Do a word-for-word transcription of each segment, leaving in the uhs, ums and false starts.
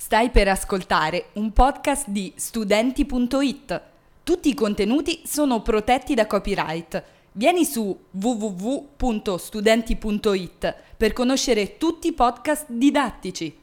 Stai per ascoltare un podcast di studenti punto it. Tutti i contenuti sono protetti da copyright. Vieni su w w w punto studenti punto it per conoscere tutti i podcast didattici.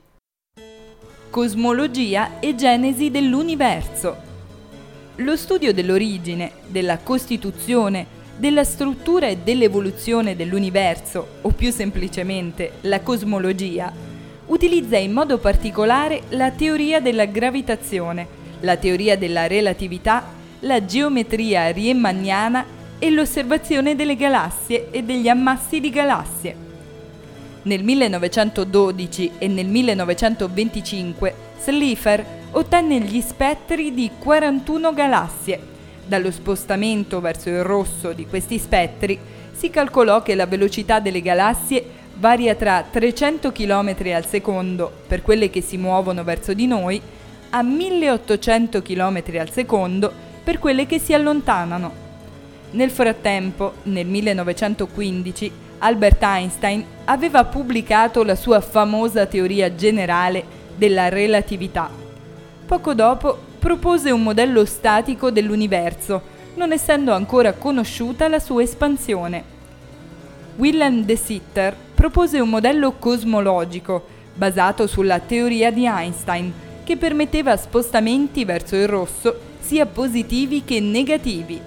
Cosmologia e genesi dell'universo. Lo studio dell'origine, della costituzione, della struttura e dell'evoluzione dell'universo, o più semplicemente la cosmologia, utilizza in modo particolare la teoria della gravitazione, la teoria della relatività, la geometria riemanniana e l'osservazione delle galassie e degli ammassi di galassie. Nel millenovecentododici e nel millenovecentoventicinque Slipher ottenne gli spettri di quarantuno galassie. Dallo spostamento verso il rosso di questi spettri si calcolò che la velocità delle galassie varia tra trecento chilometri al secondo per quelle che si muovono verso di noi a milleottocento chilometri al secondo per quelle che si allontanano. Nel frattempo, nel millenovecentoquindici, Albert Einstein aveva pubblicato la sua famosa teoria generale della relatività. Poco dopo propose un modello statico dell'universo, non essendo ancora conosciuta la sua espansione. Willem de Sitter propose un modello cosmologico basato sulla teoria di Einstein che permetteva spostamenti verso il rosso sia positivi che negativi.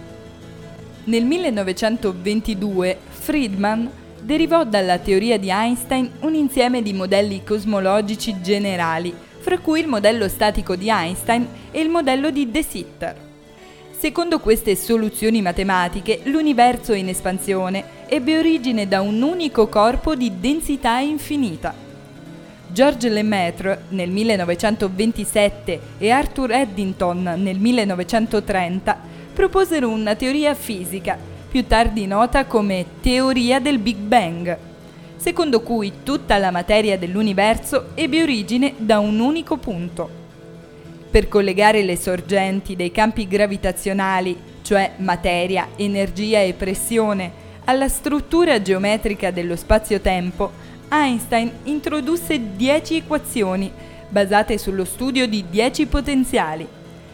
Nel millenovecentoventidue Friedman derivò dalla teoria di Einstein un insieme di modelli cosmologici generali, fra cui il modello statico di Einstein e il modello di de Sitter. Secondo queste soluzioni matematiche, l'universo in espansione ebbe origine da un unico corpo di densità infinita. Georges Lemaître nel millenovecentoventisette e Arthur Eddington nel millenovecentotrenta proposero una teoria fisica, più tardi nota come teoria del Big Bang, secondo cui tutta la materia dell'universo ebbe origine da un unico punto. Per collegare le sorgenti dei campi gravitazionali, cioè materia, energia e pressione, alla struttura geometrica dello spazio-tempo, Einstein introdusse dieci equazioni basate sullo studio di dieci potenziali.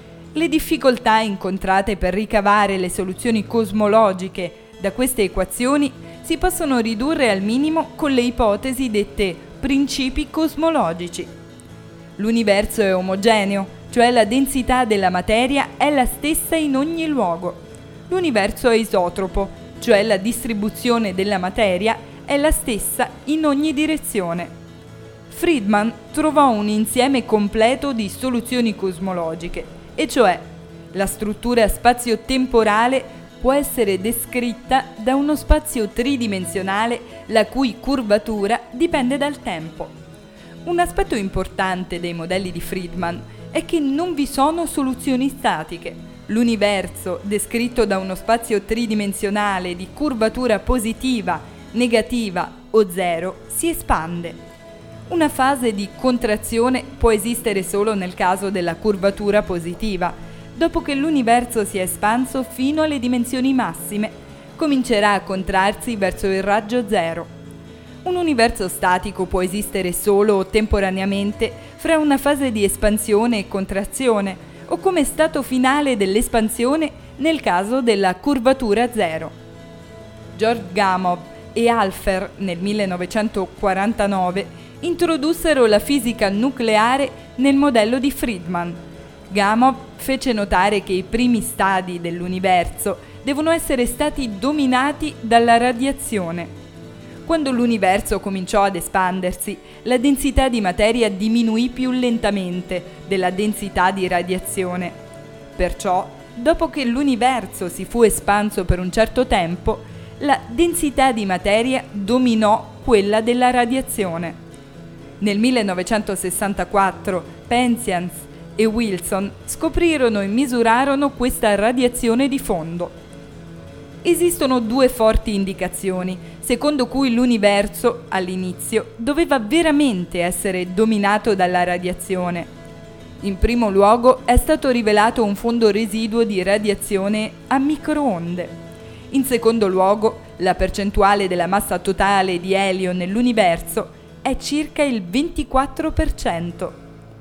Le difficoltà incontrate per ricavare le soluzioni cosmologiche da queste equazioni si possono ridurre al minimo con le ipotesi dette principi cosmologici. L'universo è omogeneo, cioè la densità della materia è la stessa in ogni luogo. L'universo è isotropo, cioè la distribuzione della materia è la stessa in ogni direzione. Friedman trovò un insieme completo di soluzioni cosmologiche, e cioè la struttura spazio-temporale può essere descritta da uno spazio tridimensionale la cui curvatura dipende dal tempo. Un aspetto importante dei modelli di Friedman è che non vi sono soluzioni statiche. L'universo, descritto da uno spazio tridimensionale di curvatura positiva, negativa o zero, si espande. Una fase di contrazione può esistere solo nel caso della curvatura positiva. Dopo che l'universo si è espanso fino alle dimensioni massime, comincerà a contrarsi verso il raggio zero. Un universo statico può esistere solo o temporaneamente fra una fase di espansione e contrazione, o come stato finale dell'espansione nel caso della curvatura zero. George Gamow e Alpher nel millenovecentoquarantanove introdussero la fisica nucleare nel modello di Friedman. Gamow fece notare che i primi stadi dell'universo devono essere stati dominati dalla radiazione. Quando l'universo cominciò ad espandersi, la densità di materia diminuì più lentamente della densità di radiazione. Perciò, dopo che l'universo si fu espanso per un certo tempo, la densità di materia dominò quella della radiazione. Nel millenovecentosessantaquattro Penzias e Wilson scoprirono e misurarono questa radiazione di fondo. Esistono due forti indicazioni, secondo cui l'universo, all'inizio, doveva veramente essere dominato dalla radiazione. In primo luogo è stato rivelato un fondo residuo di radiazione a microonde. In secondo luogo, la percentuale della massa totale di elio nell'universo è circa il ventiquattro per cento.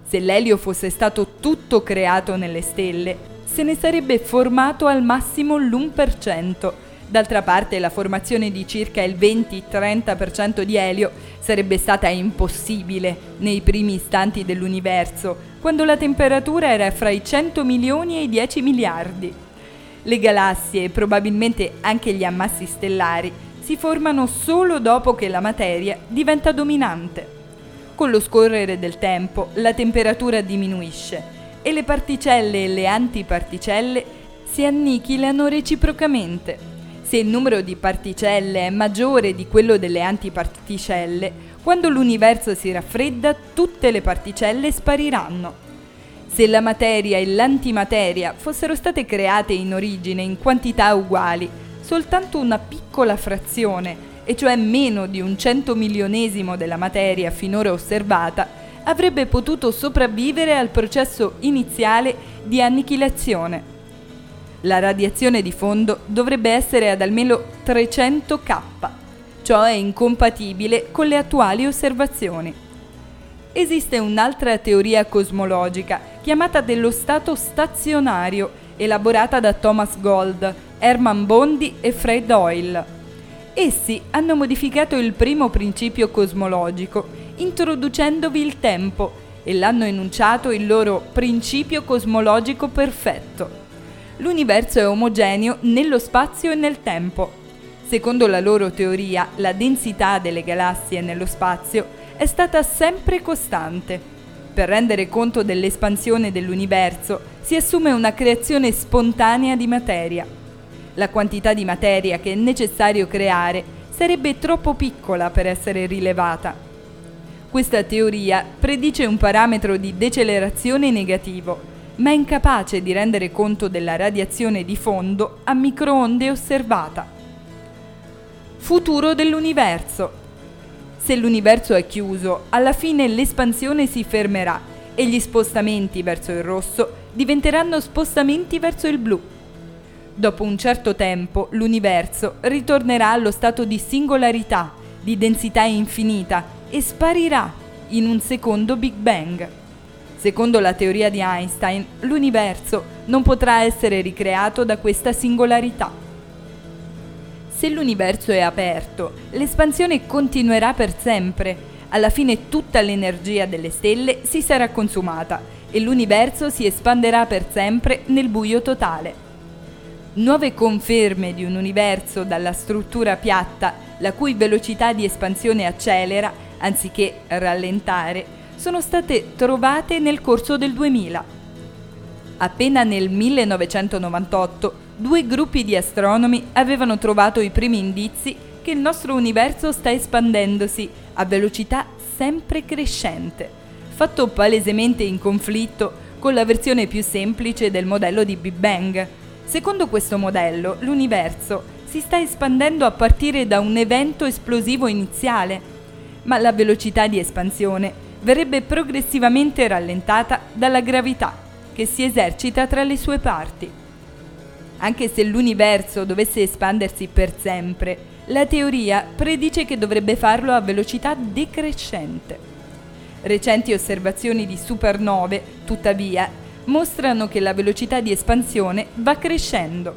Se l'elio fosse stato tutto creato nelle stelle, se ne sarebbe formato al massimo l'uno per cento. D'altra parte la formazione di circa il venti-trenta per cento di elio sarebbe stata impossibile nei primi istanti dell'universo, quando la temperatura era fra i cento milioni e i dieci miliardi. Le galassie e probabilmente anche gli ammassi stellari si formano solo dopo che la materia diventa dominante. Con lo scorrere del tempo la temperatura diminuisce e le particelle e le antiparticelle si annichilano reciprocamente. Se il numero di particelle è maggiore di quello delle antiparticelle, quando l'universo si raffredda, tutte le particelle spariranno. Se la materia e l'antimateria fossero state create in origine in quantità uguali, soltanto una piccola frazione, e cioè meno di un centomilionesimo della materia finora osservata, avrebbe potuto sopravvivere al processo iniziale di annichilazione. La radiazione di fondo dovrebbe essere ad almeno trecento K, ciò è incompatibile con le attuali osservazioni. Esiste un'altra teoria cosmologica, chiamata dello stato stazionario, elaborata da Thomas Gold, Hermann Bondi e Fred Hoyle. Essi hanno modificato il primo principio cosmologico, introducendovi il tempo, e l'hanno enunciato il loro principio cosmologico perfetto. L'universo è omogeneo nello spazio e nel tempo. Secondo la loro teoria, la densità delle galassie nello spazio è stata sempre costante. Per rendere conto dell'espansione dell'universo, si assume una creazione spontanea di materia. La quantità di materia che è necessario creare sarebbe troppo piccola per essere rilevata. Questa teoria predice un parametro di decelerazione negativo, ma è incapace di rendere conto della radiazione di fondo a microonde osservata. Futuro dell'universo. Se l'universo è chiuso, alla fine l'espansione si fermerà e gli spostamenti verso il rosso diventeranno spostamenti verso il blu. Dopo un certo tempo, l'universo ritornerà allo stato di singolarità, di densità infinita e sparirà in un secondo Big Bang. Secondo la teoria di Einstein, l'universo non potrà essere ricreato da questa singolarità. Se l'universo è aperto, l'espansione continuerà per sempre. Alla fine tutta l'energia delle stelle si sarà consumata e l'universo si espanderà per sempre nel buio totale. Nuove conferme di un universo dalla struttura piatta, la cui velocità di espansione accelera, anziché rallentare, sono state trovate nel corso del duemila. Appena nel millenovecentonovantotto, due gruppi di astronomi avevano trovato i primi indizi che il nostro universo sta espandendosi a velocità sempre crescente, fatto palesemente in conflitto con la versione più semplice del modello di Big Bang. Secondo questo modello, l'universo si sta espandendo a partire da un evento esplosivo iniziale, ma la velocità di espansione verrebbe progressivamente rallentata dalla gravità che si esercita tra le sue parti. Anche se l'universo dovesse espandersi per sempre, la teoria predice che dovrebbe farlo a velocità decrescente. Recenti osservazioni di supernove, tuttavia, mostrano che la velocità di espansione va crescendo.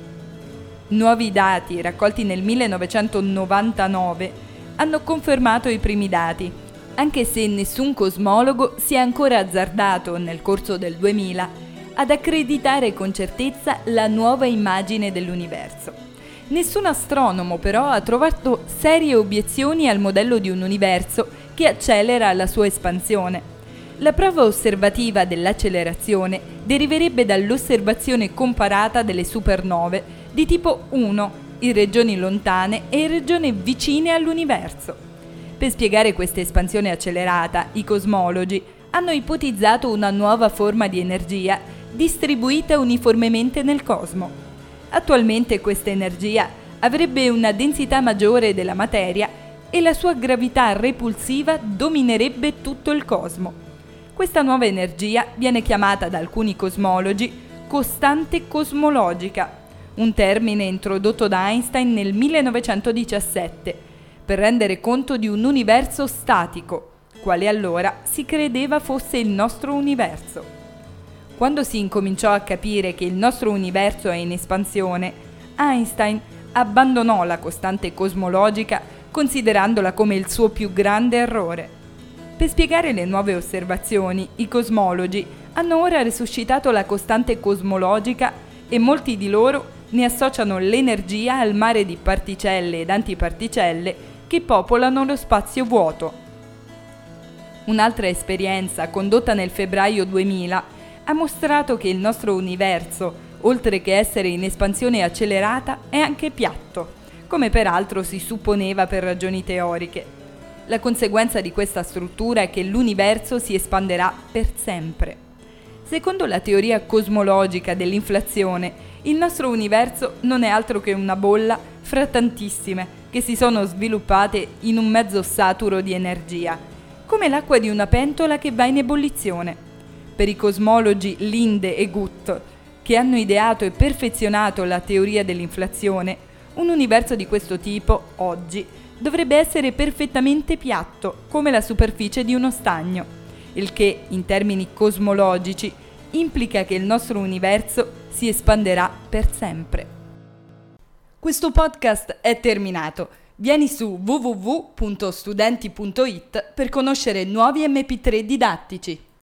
Nuovi dati raccolti nel millenovecentonovantanove hanno confermato i primi dati, anche se nessun cosmologo si è ancora azzardato nel corso del duemila ad accreditare con certezza la nuova immagine dell'universo. Nessun astronomo però ha trovato serie obiezioni al modello di un universo che accelera la sua espansione. La prova osservativa dell'accelerazione deriverebbe dall'osservazione comparata delle supernove di tipo uno in regioni lontane e in regioni vicine all'universo. Per spiegare questa espansione accelerata, i cosmologi hanno ipotizzato una nuova forma di energia distribuita uniformemente nel cosmo. Attualmente questa energia avrebbe una densità maggiore della materia e la sua gravità repulsiva dominerebbe tutto il cosmo. Questa nuova energia viene chiamata da alcuni cosmologi costante cosmologica, un termine introdotto da Einstein nel millenovecentodiciassette, per rendere conto di un universo statico, quale allora si credeva fosse il nostro universo. Quando si incominciò a capire che il nostro universo è in espansione, Einstein abbandonò la costante cosmologica considerandola come il suo più grande errore. Per spiegare le nuove osservazioni, i cosmologi hanno ora resuscitato la costante cosmologica e molti di loro ne associano l'energia al mare di particelle ed antiparticelle che popolano lo spazio vuoto. Un'altra esperienza condotta nel febbraio duemila ha mostrato che il nostro universo, oltre che essere in espansione accelerata, è anche piatto, come peraltro si supponeva per ragioni teoriche. La conseguenza di questa struttura è che l'universo si espanderà per sempre. Secondo la teoria cosmologica dell'inflazione, il nostro universo non è altro che una bolla fra tantissime che si sono sviluppate in un mezzo saturo di energia, come l'acqua di una pentola che va in ebollizione. Per i cosmologi Linde e Guth, che hanno ideato e perfezionato la teoria dell'inflazione, un universo di questo tipo, oggi, dovrebbe essere perfettamente piatto, come la superficie di uno stagno, il che, in termini cosmologici, implica che il nostro universo si espanderà per sempre. Questo podcast è terminato. Vieni su w w w punto studenti punto i t per conoscere nuovi emme pi tre didattici.